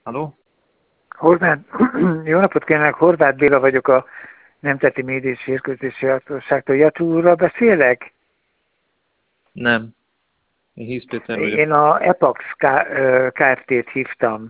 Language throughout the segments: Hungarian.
Halló? Horváth, jó napot kívánok, Horváth Béla vagyok a Nemzeti Média és Hírközlési Hatóságtól. Jacsó úrral beszélek? Nem. Én Hisz Péter vagyok. Én a Epax Kft-t hívtam.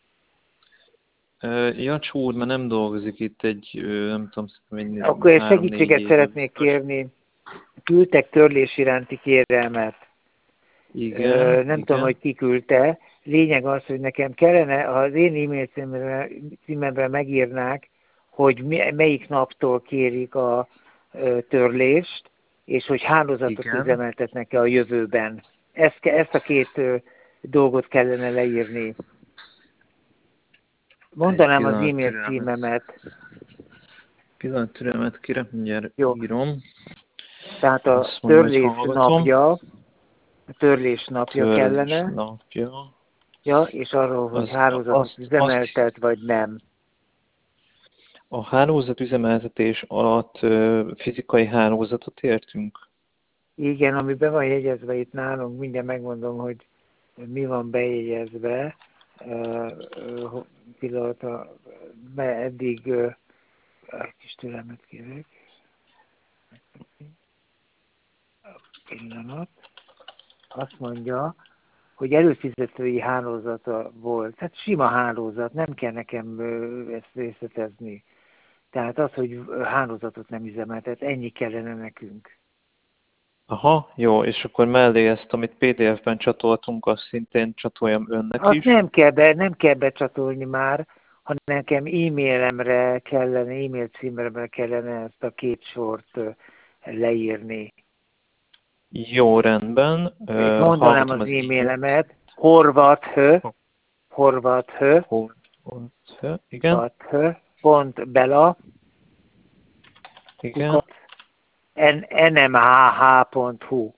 Jacsó úr már nem dolgozik itt nem tudom, szerintem Akkor egy 3-4 segítséget éve szeretnék biztos. kérni. Küldtek törlés iránti kérelmet. Igen, Nem tudom, igen. hogy ki küldte. Lényeg az, hogy nekem kellene, ha az én e-mail címemre megírnák, hogy melyik naptól kérik a törlést, és hogy hálózatot Igen. üzemeltetnek-e a jövőben. Ezt a két dolgot kellene leírni. Egy Mondanám az pillanat e-mail címemet. türelmet kérek, mindjárt Jó. írom. Tehát a Azt mondom, hogy törlés napja Törlés kellene. napja. Ja, és arról, hogy hálózatot üzemeltet, vagy nem. A hálózatüzemeltetés alatt fizikai hálózatot értünk? Igen, ami be van jegyezve itt nálunk, mindjárt megmondom, hogy mi van bejegyezve. Pillanat, eddig egy kis türelmet kérek. Pillanat. Azt mondja, hogy előfizetői hálózata volt. Tehát sima hálózat, nem kell nekem ezt részletezni. Tehát az, hogy hálózatot nem üzemeltet, ennyi kellene nekünk. Aha, jó, és akkor mellé ezt, amit PDF-ben csatoltunk, azt szintén csatoljam önnek Azt is. nem kell becsatolni már, hanem nekem e-mailemre kellene, e-mail címre kellene ezt a két sort leírni. Jó, rendben. Mondanám Hallgatom az az e-mailemet, e-mailt. horvath, Igen, pont Bela, igen. nmhh.hu.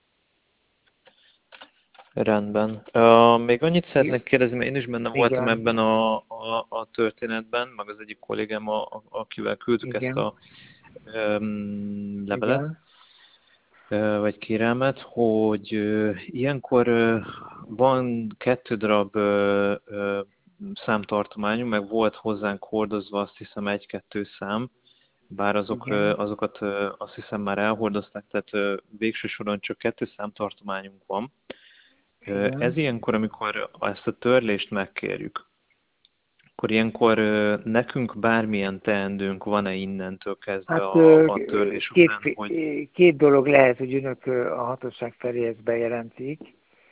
Rendben. Még annyit szeretnék kérdezni, mert én is benne voltam Igen, ebben a történetben, meg az egyik kollégám, akivel küldtük ezt igen, a levelet, igen, vagy kérelmet, hogy ilyenkor van 2 darab számtartományunk, meg volt hozzánk hordozva azt hiszem 1-2 szám, bár igen, azokat azt hiszem már elhordozták, tehát végső soron csak 2 számtartományunk van. Ez igen. ilyenkor, amikor ezt a törlést megkérjük, akkor ilyenkor nekünk bármilyen teendőnk van-e innentől kezdve Hát a törlés után, hogy... két dolog lehet, hogy önök a hatóság felé ezt bejelentik,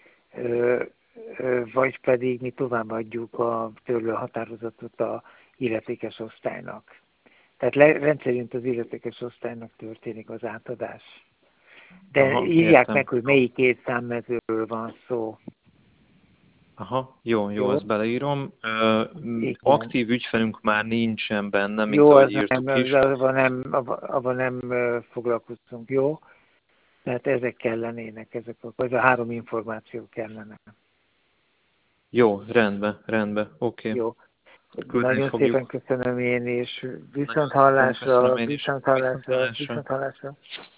vagy pedig mi továbbadjuk a törlő határozatot a illetékes osztálynak. Tehát rendszerint az illetékes osztálynak történik az átadás. De Aha, írják értem. meg, hogy melyik két számmezőről van szó. Aha, jó, Jó? ezt beleírom. Igen. Aktív ügyfelünk már nincsen benne, mint Jó, ahogy az írtuk nem, is. abban nem foglalkoztunk. Jó? Tehát ezek kellenének, ez a három információ kellene. Jó, rendben, oké. Jó. Küldeni Nagyon szépen fogjuk. köszönöm én, és Nagyon szépen köszönöm én is. viszont hallásra. Viszontlátásra.